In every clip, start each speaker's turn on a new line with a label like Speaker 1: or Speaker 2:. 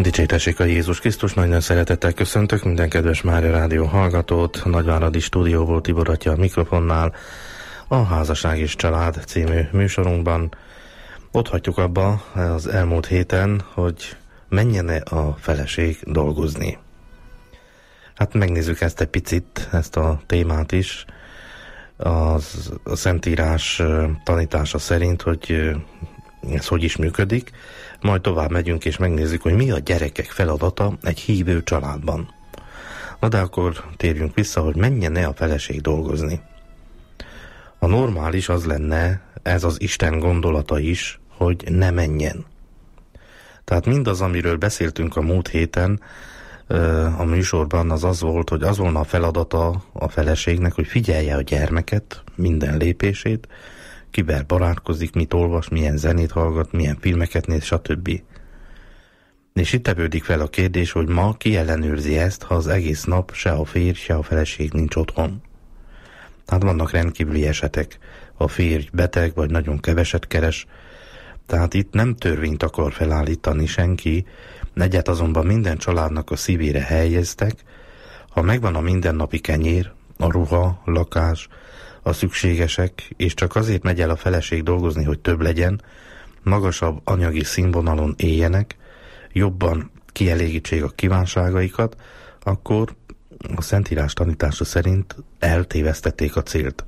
Speaker 1: Dicsértessék a Jézus Krisztus, nagyon szeretettel köszöntök minden kedves Mária Rádió hallgatót. Nagyváradi stúdióból Tibor atya a mikrofonnál, a Házasság és Család című műsorunkban. Ott hagyjuk abba az elmúlt héten, hogy menjen-e a feleség dolgozni. Hát megnézzük ezt egy picit, ezt a témát is. A Szentírás tanítása szerint, hogy ez hogy is működik. Majd tovább megyünk és megnézzük, hogy mi a gyerekek feladata egy hívő családban. Na de akkor térjünk vissza, hogy menjen-e a feleség dolgozni. A normális az lenne, ez az Isten gondolata is, hogy ne menjen. Tehát mindaz, amiről beszéltünk a múlt héten a műsorban, az volt, hogy az volna a feladata a feleségnek, hogy figyelje a gyermeket, minden lépését, kivel barátkozik, mit olvas, milyen zenét hallgat, milyen filmeket néz, stb. És itt tevődik fel a kérdés, hogy ma ki ellenőrzi ezt, ha az egész nap se a férj, se a feleség nincs otthon. Tehát vannak rendkívüli esetek. A férj beteg, vagy nagyon keveset keres. Tehát itt nem törvényt akar felállítani senki, egyet azonban minden családnak a szívére helyeztek, ha megvan a mindennapi kenyér, a ruha, lakás, a szükségesek, és csak azért megy el a feleség dolgozni, hogy több legyen, magasabb anyagi színvonalon éljenek, jobban kielégítsék a kívánságaikat, akkor a Szentírás tanítása szerint eltévesztették a célt.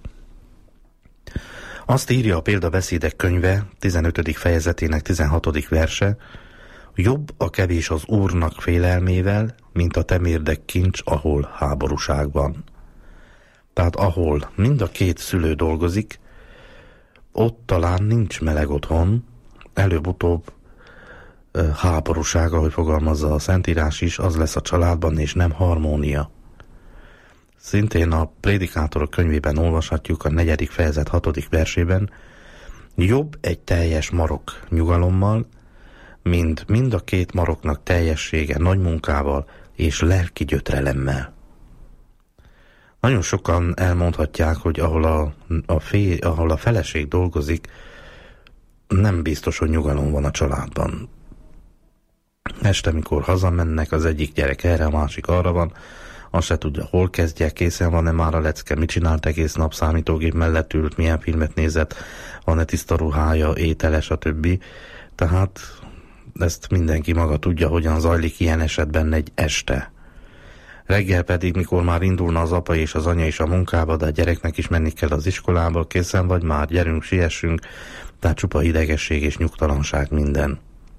Speaker 1: Azt írja a Példabeszédek könyve 15. fejezetének 16. verse, jobb a kevés az Úrnak félelmével, mint a temérdek kincs, ahol háborúság van. Tehát ahol mind a két szülő dolgozik, ott talán nincs meleg otthon, előbb-utóbb háborúság, ahogy fogalmazza a Szentírás is, az lesz a családban, és nem harmónia. Szintén a Prédikátorok könyvében olvashatjuk a 4. fejezet 6. versében, jobb egy teljes marok nyugalommal, mint mind a két maroknak teljessége nagy munkával és lelki gyötrelemmel. Nagyon sokan elmondhatják, hogy ahol a feleség dolgozik, nem biztos, hogy nyugalom van a családban. Este, mikor hazamennek, az egyik gyerek erre, a másik arra van, azt se tudja, hol kezdje, készen van-e már a lecke, mit csinált egész nap, számítógép mellett ült, milyen filmet nézett, van-e tiszta ruhája, étele, stb. Tehát ezt mindenki maga tudja, hogyan zajlik ilyen esetben egy este. Reggel pedig, mikor már indulna az apa és az anya is a munkába, de a gyereknek is menni kell az iskolába, készen vagy már, gyerünk, siessünk, tehát csupa idegesség és nyugtalanság minden.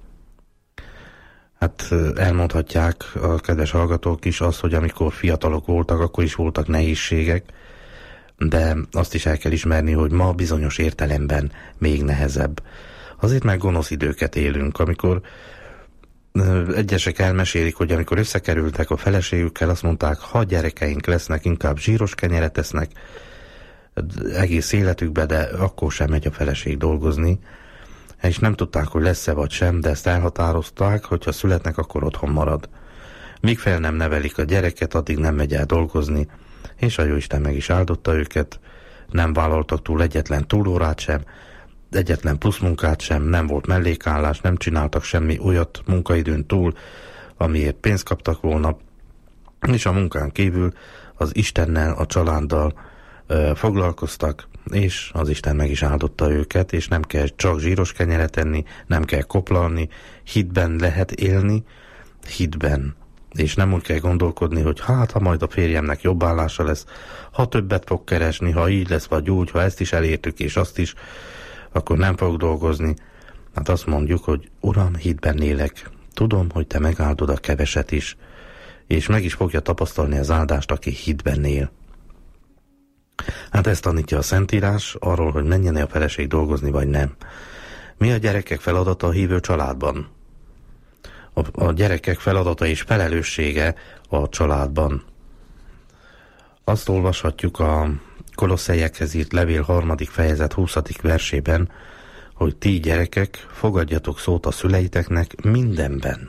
Speaker 1: Hát elmondhatják a kedves hallgatók is azt, hogy amikor fiatalok voltak, akkor is voltak nehézségek, de azt is el kell ismerni, hogy ma bizonyos értelemben még nehezebb. Azért meg gonosz időket élünk, amikor egyesek elmesélik, hogy amikor összekerültek a feleségükkel, azt mondták, ha gyerekeink lesznek, inkább zsíros kenyeret esznek egész életükbe, de akkor sem megy a feleség dolgozni. És nem tudták, hogy lesz-e vagy sem, de ezt elhatározták, hogy ha születnek, akkor otthon marad. Míg fel nem nevelik a gyereket, addig nem megy el dolgozni, és a Jóisten meg is áldotta őket, nem vállaltak túl egyetlen túlórát sem, egyetlen plusz munkát sem, nem volt mellékállás, nem csináltak semmi olyat munkaidőn túl, amiért pénzt kaptak volna, és a munkán kívül az Istennel, a családdal foglalkoztak, és az Isten meg is áldotta őket, és nem kell csak zsíros kenyeret enni, nem kell koplalni, hitben lehet élni, hitben. És nem úgy kell gondolkodni, hogy hát, ha majd a férjemnek jobb állása lesz, ha többet fog keresni, ha így lesz, vagy úgy, ha ezt is elértük, és azt is, akkor nem fog dolgozni. Hát azt mondjuk, hogy Uram, hitben élek, tudom, hogy te megáldod a keveset is, és meg is fogja tapasztalni az áldást, aki hitben él. Hát ezt tanítja a Szentírás arról, hogy menjen-e a feleség dolgozni, vagy nem. Mi a gyerekek feladata a hívő családban? A gyerekek feladata és felelőssége a családban. Azt olvashatjuk a Kolosszeiekhez írt levél 3. fejezet 20. versében, hogy ti gyerekek, fogadjatok szót a szüleiteknek mindenben.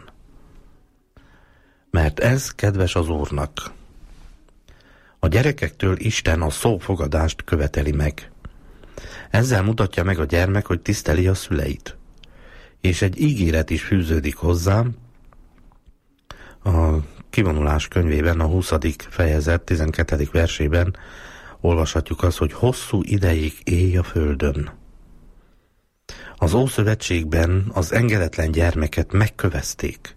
Speaker 1: Mert ez kedves az Úrnak. A gyerekektől Isten a szófogadást követeli meg. Ezzel mutatja meg a gyermek, hogy tiszteli a szüleit. És egy ígéret is fűződik hozzám, A Kivonulás könyvében, a 20. fejezet 12. versében olvashatjuk azt, hogy hosszú ideig élj a földön. Az Ószövetségben az engedetlen gyermeket megkövezték.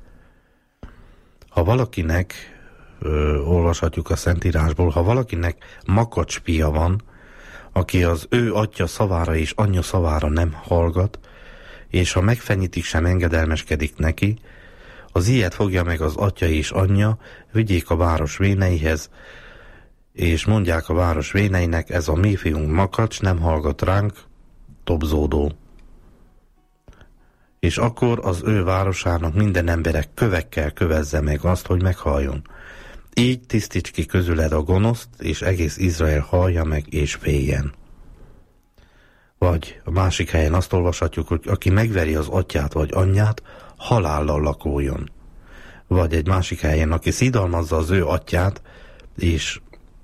Speaker 1: Ha valakinek, olvashatjuk a Szentírásból, ha valakinek makacspia van, aki az ő atya szavára és anyja szavára nem hallgat, és ha megfenyítik, sem engedelmeskedik neki, az ilyet fogja meg az atya és anyja, vigyék a város véneihez, és mondják a város véneinek, ez a mi fiunk makacs, nem hallgat ránk, tobzódó. És akkor az ő városának minden emberek kövekkel kövezze meg azt, hogy meghalljon. Így tisztíts ki közüled a gonoszt, és egész Izrael hallja meg és féljen. Vagy a másik helyen azt olvashatjuk, hogy aki megveri az atyát vagy anyját, halállal lakoljon. Vagy egy másik helyen, aki szidalmazza az ő atyát, és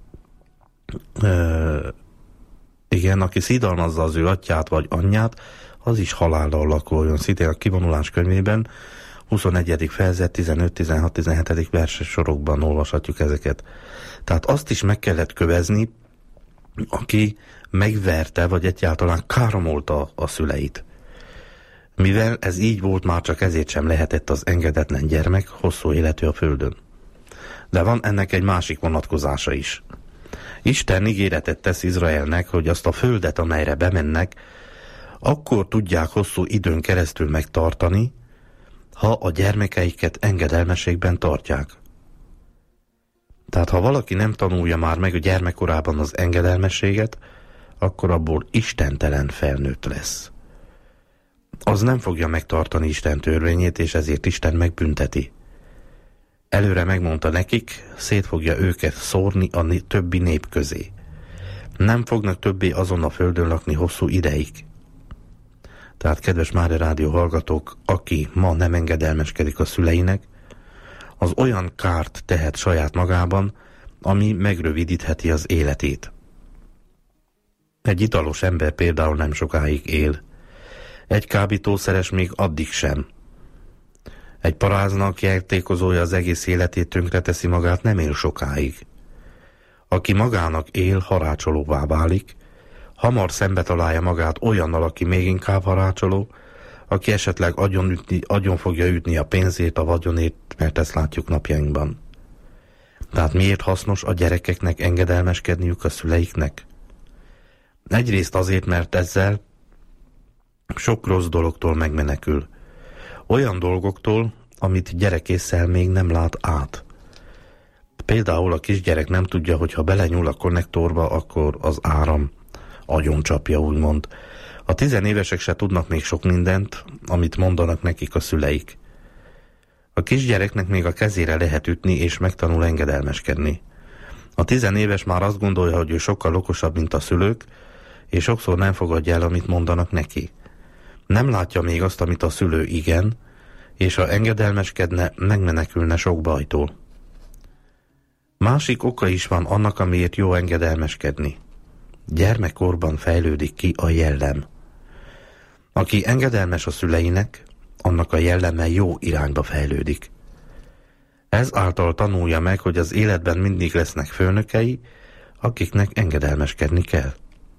Speaker 1: aki szidalmazza az ő atyát vagy anyját, az is halállal lakoljon. Szintén a Kivonulás könyvében, 21. fejezet 15-16-17. verses sorokban olvashatjuk ezeket. Tehát azt is meg kellett kövezni, aki megverte, vagy egyáltalán káromolta a szüleit. Mivel ez így volt, már csak ezért sem lehetett az engedetlen gyermek hosszú életű a földön. De van ennek egy másik vonatkozása is. Isten ígéretet tesz Izraelnek, hogy azt a földet, amelyre bemennek, akkor tudják hosszú időn keresztül megtartani, ha a gyermekeiket engedelmességben tartják. Tehát ha valaki nem tanulja már meg a gyermekkorában az engedelmességet, akkor abból istentelen felnőtt lesz. Az nem fogja megtartani Isten törvényét, és ezért Isten megbünteti. Előre megmondta nekik, szét fogja őket szórni a többi nép közé. Nem fognak többé azon a földön lakni hosszú ideig. Tehát, kedves Mária Rádió hallgatók, aki ma nem engedelmeskedik a szüleinek, az olyan kárt tehet saját magában, ami megrövidítheti az életét. Egy italos ember például nem sokáig él. Egy kábítószeres még addig sem. Egy paráznak játékozója az egész életét tönkreteszi magát, nem él sokáig. Aki magának él, harácsolóvá válik, hamar szembe találja magát olyannal, aki még inkább harácsoló, aki esetleg agyon fogja ütni a pénzét, a vagyonét, mert ezt látjuk napjainkban. Tehát miért hasznos a gyerekeknek engedelmeskedniük a szüleiknek? Egyrészt azért, mert ezzel sok rossz dologtól megmenekül. Olyan dolgoktól, amit gyerekésszel még nem lát át. Például a kisgyerek nem tudja, hogy ha belenyúl a konnektorba, akkor az áram agyoncsapja, úgymond. A 10 évesek se tudnak még sok mindent, amit mondanak nekik a szüleik. A kisgyereknek még a kezére lehet ütni, és megtanul engedelmeskedni. A 10 éves már azt gondolja, hogy ő sokkal okosabb, mint a szülők, és sokszor nem fogadja el, amit mondanak neki. Nem látja még azt, amit a szülő igen, és ha engedelmeskedne, megmenekülne sok bajtól. Másik oka is van annak, amiért jó engedelmeskedni. Gyermekkorban fejlődik ki a jellem. Aki engedelmes a szüleinek, annak a jelleme jó irányba fejlődik. Ez által tanulja meg, hogy az életben mindig lesznek főnökei, akiknek engedelmeskedni kell.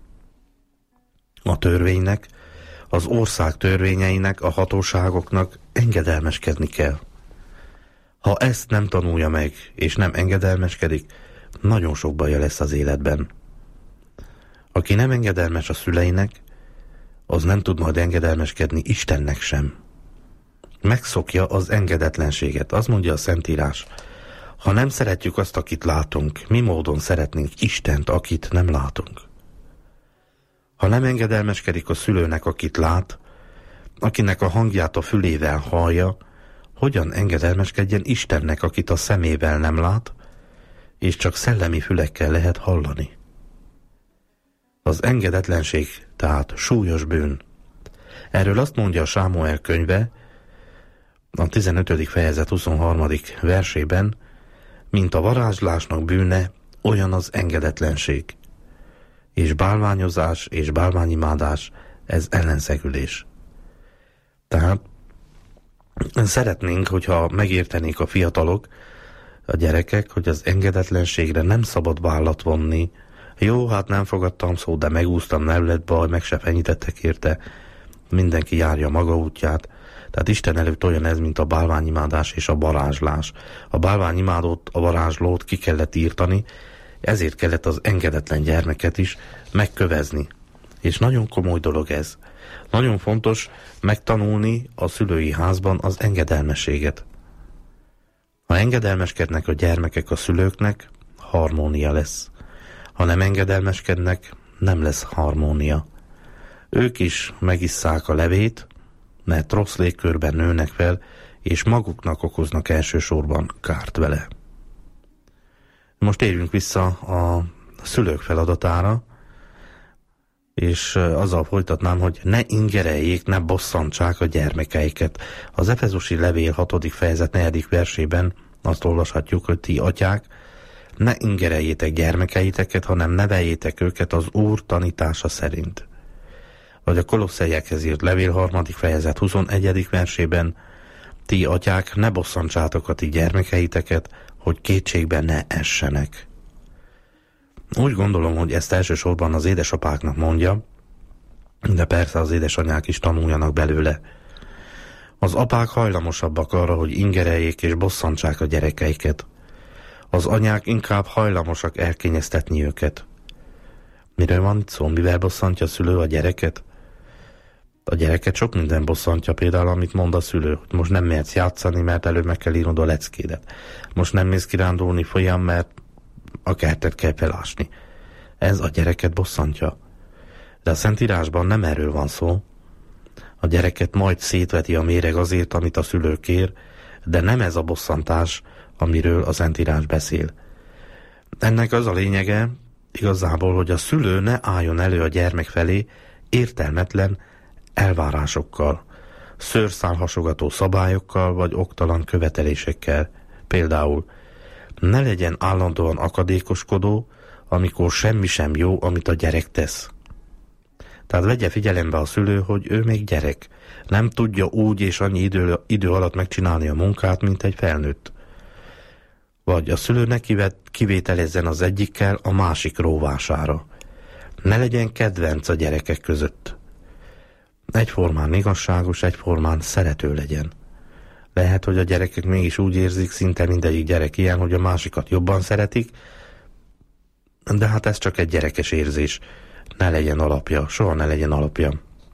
Speaker 1: A törvénynek, az ország törvényeinek, a hatóságoknak engedelmeskedni kell. Ha ezt nem tanulja meg, és nem engedelmeskedik, nagyon sok baja lesz az életben. Aki nem engedelmes a szüleinek, az nem tud majd engedelmeskedni Istennek sem. Megszokja az engedetlenséget. Azt mondja a Szentírás, ha nem szeretjük azt, akit látunk, mi módon szeretnénk Istent, akit nem látunk? Ha nem engedelmeskedik a szülőnek, akit lát, akinek a hangját a fülével hallja, hogyan engedelmeskedjen Istennek, akit a szemével nem lát, és csak szellemi fülekkel lehet hallani? Az engedetlenség tehát súlyos bűn. Erről azt mondja a Sámuel könyve, a 15. fejezet 23. versében, mint a varázslásnak bűne, olyan az engedetlenség. És bálványozás és bálványimádás, ez ellenszegülés. Tehát Szeretnénk, hogyha megértenék a fiatalok, a gyerekek, hogy az engedetlenségre nem szabad vállat vonni. Jó, hát nem fogadtam szót, de megúsztam, nem lett baj, meg se fenyítettek érte. Mindenki járja maga útját. Tehát Isten előtt olyan ez, mint a bálványimádás és a varázslás. A bálványimádót, a varázslót ki kellett írtani, ezért kellett az engedetlen gyermeket is megkövezni. És nagyon komoly dolog ez. Nagyon fontos megtanulni a szülői házban az engedelmességet. Ha engedelmeskednek a gyermekek a szülőknek, harmónia lesz. Ha nem engedelmeskednek, nem lesz harmónia. Ők is megisszák a levét, mert rossz légkörben nőnek fel, és maguknak okoznak elsősorban kárt vele. Most térjünk vissza a szülők feladatára, és azzal folytatnám, hogy ne ingereljék, ne bosszantsák a gyermekeiket. Az Efezusi levél 6. fejezet 4. versében azt olvashatjuk, hogy ti atyák, ne ingereljétek gyermekeiteket, hanem neveljétek őket az Úr tanítása szerint. Vagy a Kolosszaiakhoz írt levél 3. fejezet 21. versében, ti atyák, ne bosszantsátok a ti gyermekeiteket, hogy kétségben ne essenek. Úgy gondolom, hogy ezt elsősorban az édesapáknak mondja, de persze az édesanyák is tanuljanak belőle. Az apák hajlamosabbak arra, hogy ingereljék és bosszantsák a gyerekeiket. Az anyák inkább hajlamosak elkényeztetni őket. Miről van itt szó? Mivel bosszantja a szülő a gyereket? A gyereket sok minden bosszantja, például amit mond a szülő, hogy most nem mehetsz játszani, mert előbb meg kell írnod a leckédet. Most nem mész kirándulni folyam, mert a kertet kell felásni. Ez a gyereket bosszantja. De a Szentírásban nem erről van szó. A gyereket majd szétveti a méreg azért, amit a szülő kér, de nem ez a bosszantás, amiről a Szentírás beszél. Ennek az a lényege igazából, hogy a szülő ne álljon elő a gyermek felé értelmetlen elvárásokkal, szőrszálhasogató szabályokkal vagy oktalan követelésekkel. Például ne legyen állandóan akadékoskodó, amikor semmi sem jó, amit a gyerek tesz. Tehát vegye figyelembe a szülő, hogy ő még gyerek. Nem tudja úgy és annyi idő alatt megcsinálni a munkát, mint egy felnőtt. Vagy a szülő ne kivételezzen az egyikkel a másik róvására. Ne legyen kedvenc a gyerekek között. Egyformán igazságos, egyformán szerető legyen. Lehet, hogy a gyerekek mégis úgy érzik, szinte mindegyik gyerek ilyen, hogy a másikat jobban szeretik, de hát ez csak egy gyerekes érzés. Ne legyen alapja, soha ne legyen alapja.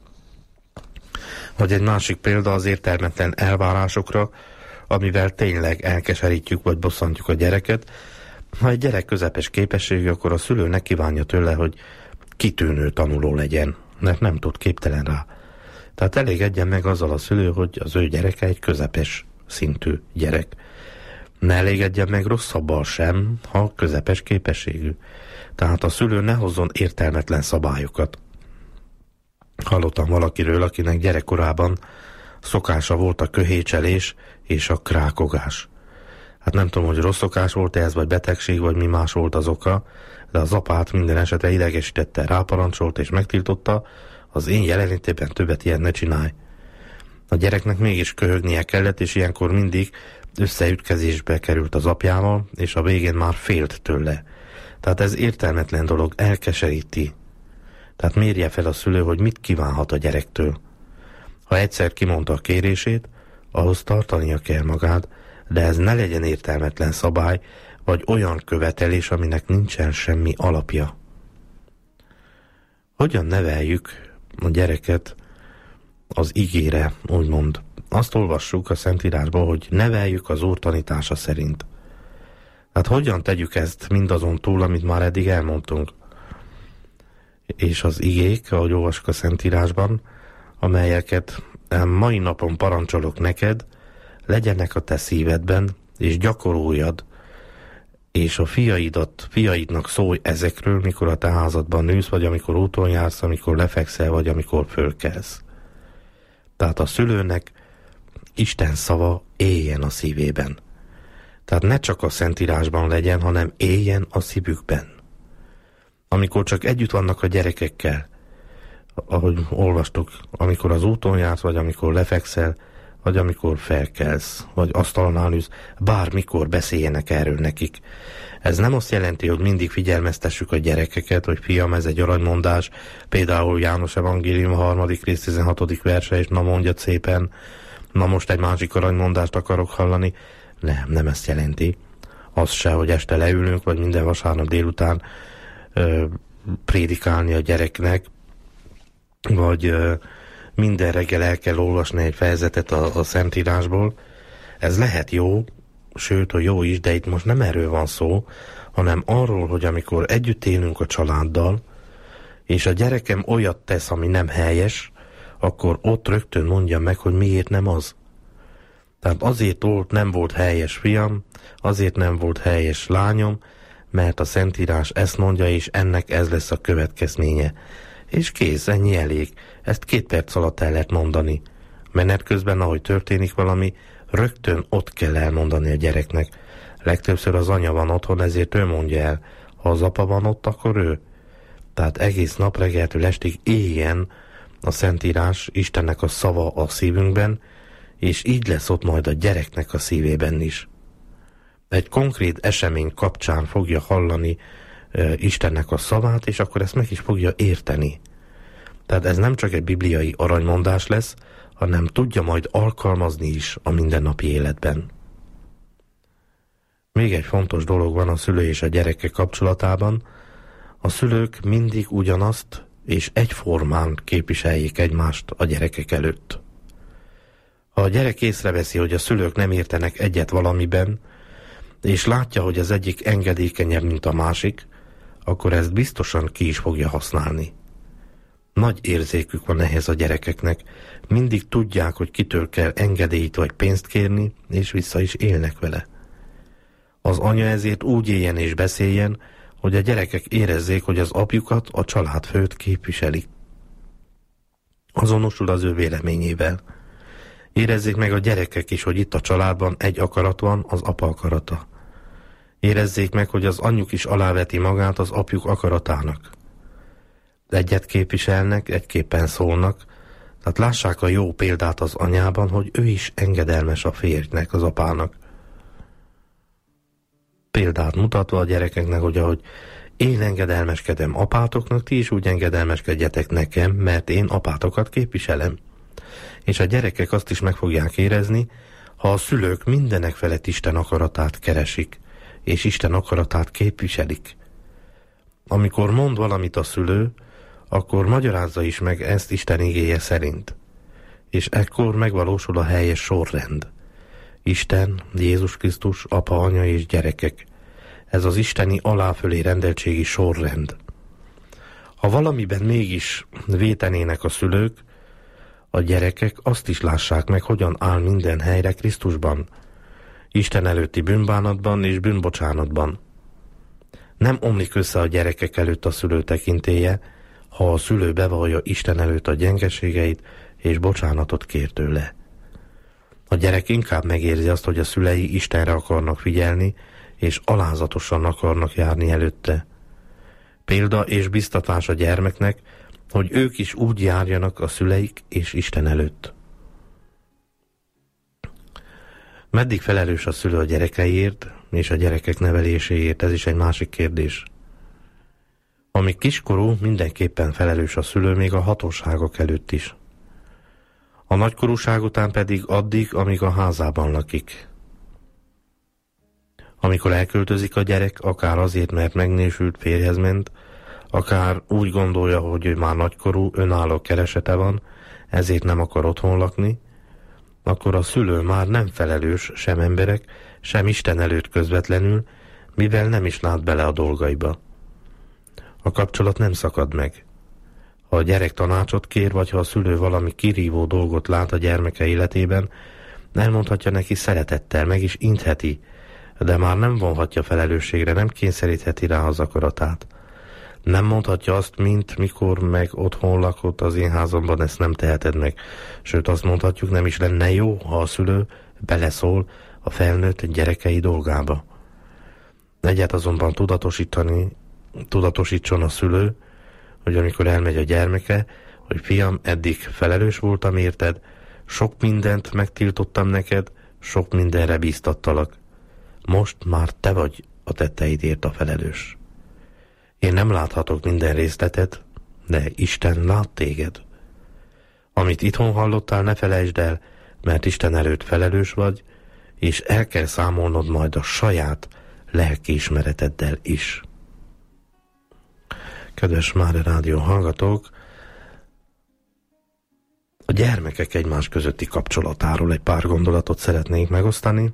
Speaker 1: Vagy egy másik példa az értelmetlen elvárásokra, amivel tényleg elkeserítjük vagy bosszantjuk a gyereket. Ha egy gyerek közepes képességű, akkor a szülő ne kívánja tőle, hogy kitűnő tanuló legyen, mert nem tud, képtelen rá. Tehát elégedjen meg azzal a szülő, hogy az ő gyereke egy közepes szintű gyerek. Ne elégedjen meg rosszabbal sem, ha közepes képességű. Tehát a szülő ne hozzon értelmetlen szabályokat. Hallottam valakiről, akinek gyerekkorában szokása volt a köhécselés és a krákogás. Hát nem tudom, hogy rossz szokás volt ez, vagy betegség, vagy mi más volt az oka, de az apát minden esetre idegesítette, ráparancsolt és megtiltotta, az én jelenlétében többet ilyen ne csinálj. A gyereknek mégis köhögnie kellett, és ilyenkor mindig összeütkezésbe került az apjával, és a végén már félt tőle. Tehát ez értelmetlen dolog, elkeseríti. Tehát mérje fel a szülő, hogy mit kívánhat a gyerektől. Ha egyszer kimondta a kérését, ahhoz tartania kell magát, de ez ne legyen értelmetlen szabály, vagy olyan követelés, aminek nincsen semmi alapja. Hogyan neveljük a gyereket az igére, úgymond? Azt olvassuk a Szentírásban, hogy neveljük az Úr tanítása szerint. Hát hogyan tegyük ezt mindazon túl, amit már eddig elmondtunk? És az igék, ahogy olvassuk a Szentírásban, amelyeket mai napon parancsolok neked, legyenek a te szívedben, és gyakoroljad, és a fiaidnak szólj ezekről, mikor a te házadban nősz, vagy amikor úton jársz, amikor lefekszel, vagy amikor fölkelsz. Tehát a szülőnek Isten szava éljen a szívében. Tehát ne csak a Szentírásban legyen, hanem éljen a szívükben. Amikor csak együtt vannak a gyerekekkel, ahogy olvastuk, amikor az úton jársz, vagy amikor lefekszel, vagy amikor felkelsz, vagy asztalnál ülsz, bármikor beszéljenek erről nekik. Ez nem azt jelenti, hogy mindig figyelmeztessük a gyerekeket, hogy fiam, ez egy aranymondás, például János Evangélium 3. rész 16. verse, és na mondjad szépen, na most egy másik aranymondást akarok hallani. Nem ezt jelenti. Az se, hogy este leülünk, vagy minden vasárnap délután prédikálni a gyereknek, vagy minden reggel el kell olvasni egy fejezetet a Szentírásból. Ez lehet jó, sőt, hogy jó is, de itt most nem erről van szó, hanem arról, hogy amikor együtt élünk a családdal, és a gyerekem olyat tesz, ami nem helyes, akkor ott rögtön mondja meg, hogy miért nem az. Tehát azért nem volt helyes fiam, azért nem volt helyes lányom, mert a Szentírás ezt mondja, és ennek ez lesz a következménye. És kész, ennyi elég. Ezt 2 perc alatt el lehet mondani. Menet közben, ahogy történik valami, rögtön ott kell elmondani a gyereknek. Legtöbbször az anya van otthon, ezért ő mondja el. Ha az apa van ott, akkor ő. Tehát egész nap reggeltől estig éljen a Szentírás, Istennek a szava a szívünkben, és így lesz ott majd a gyereknek a szívében is. Egy konkrét esemény kapcsán fogja hallani Istennek a szavát, és akkor ezt meg is fogja érteni. Tehát ez nem csak egy bibliai aranymondás lesz, hanem tudja majd alkalmazni is a mindennapi életben. Még egy fontos dolog van a szülő és a gyereke kapcsolatában. A szülők mindig ugyanazt és egyformán képviseljék egymást a gyerekek előtt. Ha a gyerek észreveszi, hogy a szülők nem értenek egyet valamiben, és látja, hogy az egyik engedékenyebb, mint a másik, akkor ezt biztosan ki is fogja használni. Nagy érzékük van ehhez a gyerekeknek, mindig tudják, hogy kitől kell engedélyt vagy pénzt kérni, és vissza is élnek vele. Az anya ezért úgy éljen és beszéljen, hogy a gyerekek érezzék, hogy az apjukat, a családfőt képviselik. Azonosul az ő véleményével. Érezzék meg a gyerekek is, hogy itt a családban egy akarat van, az apa akarata. Érezzék meg, hogy az anyjuk is aláveti magát az apjuk akaratának. Egyet képviselnek, egyképpen szólnak, tehát lássák a jó példát az anyában, hogy ő is engedelmes a férjnek, az apának. Példát mutatva a gyerekeknek, hogy ahogy én engedelmeskedem apátoknak, ti is úgy engedelmeskedjetek nekem, mert én apátokat képviselem. És a gyerekek azt is meg fogják érezni, ha a szülők mindenek felett Isten akaratát keresik, és Isten akaratát képviselik. Amikor mond valamit a szülő, akkor magyarázza is meg ezt Isten igéje szerint. És ekkor megvalósul a helyes sorrend. Isten, Jézus Krisztus, apa, anya és gyerekek. Ez az isteni aláfölé rendeltségi sorrend. Ha valamiben mégis vétenének a szülők, a gyerekek azt is lássák meg, hogyan áll minden helyre Krisztusban, Isten előtti bűnbánatban és bűnbocsánatban. Nem omlik össze a gyerekek előtt a szülő tekintélye, ha a szülő bevallja Isten előtt a gyengeségeit és bocsánatot kér tőle. A gyerek inkább megérzi azt, hogy a szülei Istenre akarnak figyelni, és alázatosan akarnak járni előtte. Példa és biztatás a gyermeknek, hogy ők is úgy járjanak a szüleik és Isten előtt. Meddig felelős a szülő a gyerekeiért és a gyerekek neveléséért, ez is egy másik kérdés. Amíg kiskorú, mindenképpen felelős a szülő még a hatóságok előtt is. A nagykorúság után pedig addig, amíg a házában lakik. Amikor elköltözik a gyerek, akár azért, mert megnősült, férjhez ment, akár úgy gondolja, hogy ő már nagykorú, önálló keresete van, ezért nem akar otthon lakni, akkor a szülő már nem felelős sem emberek, sem Isten előtt közvetlenül, mivel nem is lát bele a dolgaiba. A kapcsolat nem szakad meg. Ha a gyerek tanácsot kér, vagy ha a szülő valami kirívó dolgot lát a gyermeke életében, elmondhatja neki szeretettel, meg is intheti, de már nem vonhatja felelősségre, nem kényszerítheti rá az akaratát. Nem mondhatja azt, mint mikor meg otthon lakott az én házamban, ezt nem teheted meg. Sőt, azt mondhatjuk, nem is lenne jó, ha a szülő beleszól a felnőtt gyerekei dolgába. Egyet azonban tudatosítson a szülő, hogy amikor elmegy a gyermeke, hogy fiam, eddig felelős voltam érted, Sok mindent megtiltottam neked, sok mindenre bíztattalak. Most már te vagy a tetteidért a felelős. Én nem láthatok minden részletet, de Isten lát téged. Amit itthon hallottál, ne felejtsd el, mert Isten előtt felelős vagy, és el kell számolnod majd a saját lelkiismereteddel is. Kedves Mária Rádió hallgatók, a gyermekek egymás közötti kapcsolatáról egy pár gondolatot szeretnék megosztani.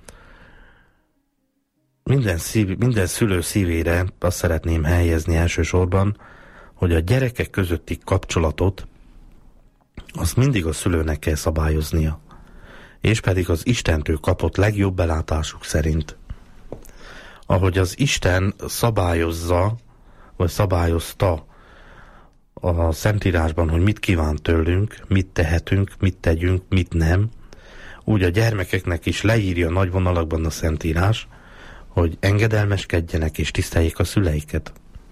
Speaker 1: Minden szülő szívére azt szeretném helyezni elsősorban, hogy a gyerekek közötti kapcsolatot azt mindig a szülőnek kell szabályoznia, és pedig az Istentől kapott legjobb belátásuk szerint. Ahogy az Isten szabályozza, vagy szabályozta a Szentírásban, hogy mit kíván tőlünk, mit tehetünk, mit tegyünk, mit nem, úgy a gyermekeknek is leírja nagy vonalakban a Szentírás, hogy engedelmeskedjenek és tiszteljék a szüleiket.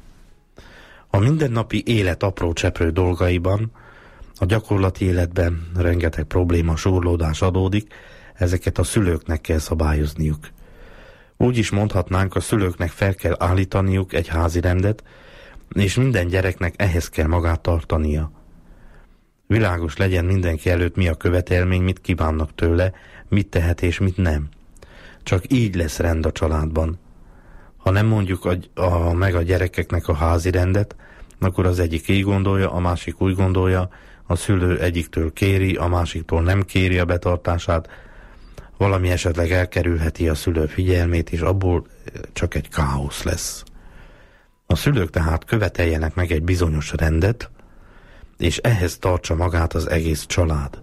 Speaker 1: A mindennapi élet apró cseprő dolgaiban, a gyakorlati életben rengeteg probléma, súrlódás adódik, ezeket a szülőknek kell szabályozniuk. Úgy is mondhatnánk, a szülőknek fel kell állítaniuk egy házi rendet, és minden gyereknek ehhez kell magát tartania. Világos legyen mindenki előtt, mi a követelmény, mit kívánnak tőle, mit tehet és mit nem. Csak így lesz rend a családban. Ha nem mondjuk meg a gyerekeknek a házi rendet, akkor az egyik így gondolja, a másik úgy gondolja, a szülő egyiktől kéri, a másiktól nem kéri a betartását, valami esetleg elkerülheti a szülő figyelmét, és abból csak egy káosz lesz. A szülők tehát követeljenek meg egy bizonyos rendet, és ehhez tartsa magát az egész család.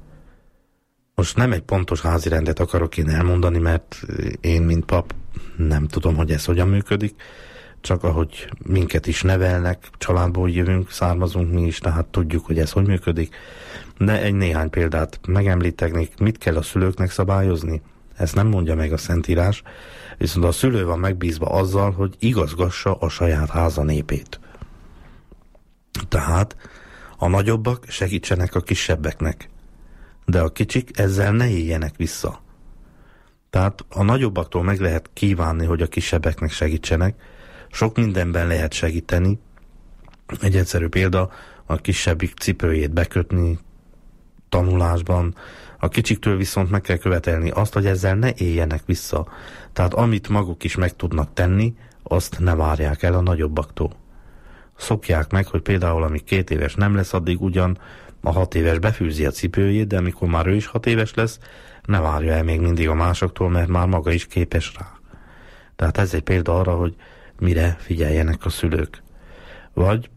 Speaker 1: Most nem egy pontos házi rendet akarok én elmondani, mert én, mint pap, nem tudom, hogy ez hogyan működik, csak ahogy minket is nevelnek, családból jövünk, származunk mi is, tehát tudjuk, hogy ez hogy működik. De néhány példát megemlítenék, mit kell a szülőknek szabályozni. Ezt nem mondja meg a Szentírás, viszont a szülő van megbízva azzal, hogy igazgassa a saját háza népét. Tehát a nagyobbak segítsenek a kisebbeknek, de a kicsik ezzel ne éljenek vissza. Tehát a nagyobbaktól meg lehet kívánni, hogy a kisebbeknek segítsenek, sok mindenben lehet segíteni. Egy egyszerű példa, a kisebbik cipőjét bekötni tanulásban, a kicsiktől viszont meg kell követelni azt, hogy ezzel ne éljenek vissza. Tehát amit maguk is meg tudnak tenni, azt ne várják el a nagyobbaktól. Szokják meg, hogy például ami 2 éves nem lesz, addig ugyan a 6 éves befűzi a cipőjét, de amikor már ő is 6 éves lesz, ne várja el még mindig a másoktól, mert már maga is képes rá. Tehát ez egy példa arra, hogy mire figyeljenek a szülők. Vagy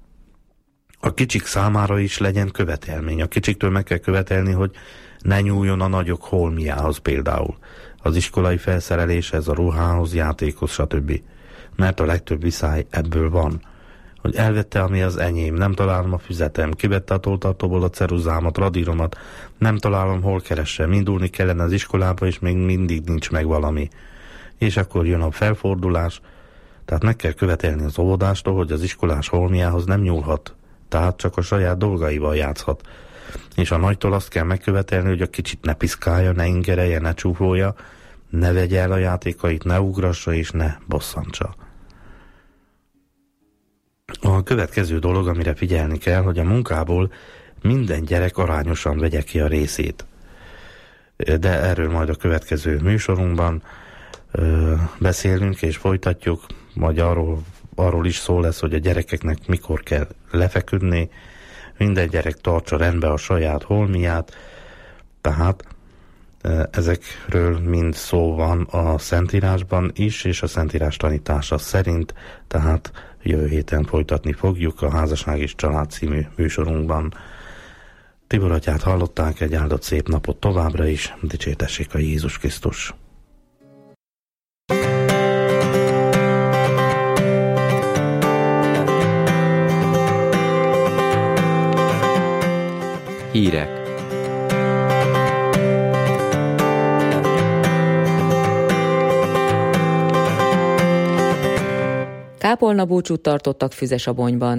Speaker 1: a kicsik számára is legyen követelmény. A kicsiktől meg kell követelni, hogy ne nyúljon a nagyok holmiához például. Az iskolai felszereléshez, a ruhához, játékhoz, stb. Mert a legtöbb viszály ebből van. Hogy elvette, ami az enyém, nem találom a füzetem, kivette a toltartóból a ceruzámat, radíromat, nem találom, hol keressem, indulni kellene az iskolába, és még mindig nincs meg valami. És akkor jön a felfordulás, tehát meg kell követelni az óvodástól, hogy az iskolás holmiához nem nyúlhat, tehát csak a saját dolgaival játszhat. És a nagytól azt kell megkövetelni, hogy a kicsit ne piszkálja, ne ingerelje, ne csúfolja, ne vegye el a játékait, ne ugrassa és ne bosszantsa. A következő dolog, amire figyelni kell, hogy a munkából minden gyerek arányosan vegye ki a részét. De erről majd a következő műsorunkban beszélünk és folytatjuk, majd arról is szó lesz, hogy a gyerekeknek mikor kell lefeküdni, minden gyerek tartsa rendbe a saját holmiát, tehát ezekről mind szó van a Szentírásban is, és a Szentírás tanítása szerint, tehát jövő héten folytatni fogjuk a Házasság és Család című műsorunkban. Tibor atyát hallották, egy áldott szép napot továbbra is, dicsértessék a Jézus Krisztus!
Speaker 2: Hírek. Kápolnabúcsút tartottak Füzesabonyban.